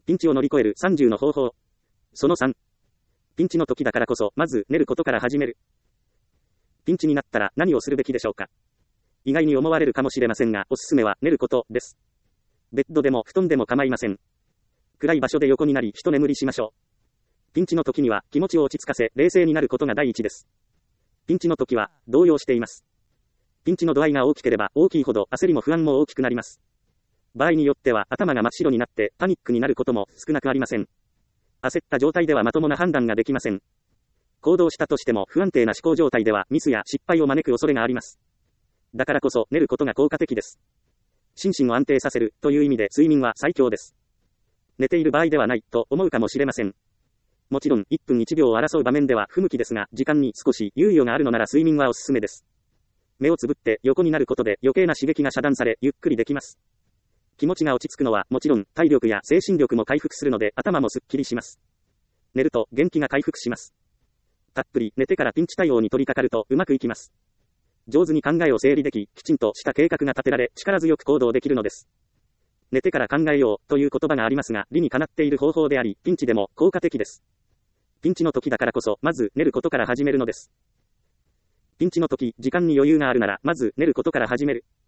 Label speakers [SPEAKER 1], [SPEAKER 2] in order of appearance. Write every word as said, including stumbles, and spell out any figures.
[SPEAKER 1] ピンチを乗り越えるさんじゅうの方法。そのさん。ピンチの時だからこそ、まず寝ることから始める。ピンチになったら何をするべきでしょうか。意外に思われるかもしれませんが、おすすめは寝ることです。ベッドでも布団でも構いません。暗い場所で横になり一眠りしましょう。ピンチの時には気持ちを落ち着かせ、冷静になることが第一です。ピンチの時は動揺しています。ピンチの度合いが大きければ大きいほど焦りも不安も大きくなります。場合によっては頭が真っ白になってパニックになることも少なくありません。焦った状態ではまともな判断ができません。行動したとしても不安定な思考状態ではミスや失敗を招く恐れがあります。だからこそ寝ることが効果的です。心身を安定させるという意味で睡眠は最強です。寝ている場合ではないと思うかもしれません。もちろんいっぷんいちびょうを争う場面では不向きですが、時間に少し猶予があるのなら睡眠はおすすめです。目をつぶって横になることで余計な刺激が遮断されゆっくりできます。気持ちが落ち着くのはもちろん体力や精神力も回復するので頭もすっきりします。寝ると元気が回復します。たっぷり寝てからピンチ対応に取り掛かるとうまくいきます。上手に考えを整理でき、きちんとした計画が立てられ力強く行動できるのです。寝てから考えようという言葉がありますが、理にかなっている方法であり、ピンチでも効果的です。ピンチの時だからこそ、まず寝ることから始めるのです。ピンチの時、時間に余裕があるなら、まず寝ることから始める。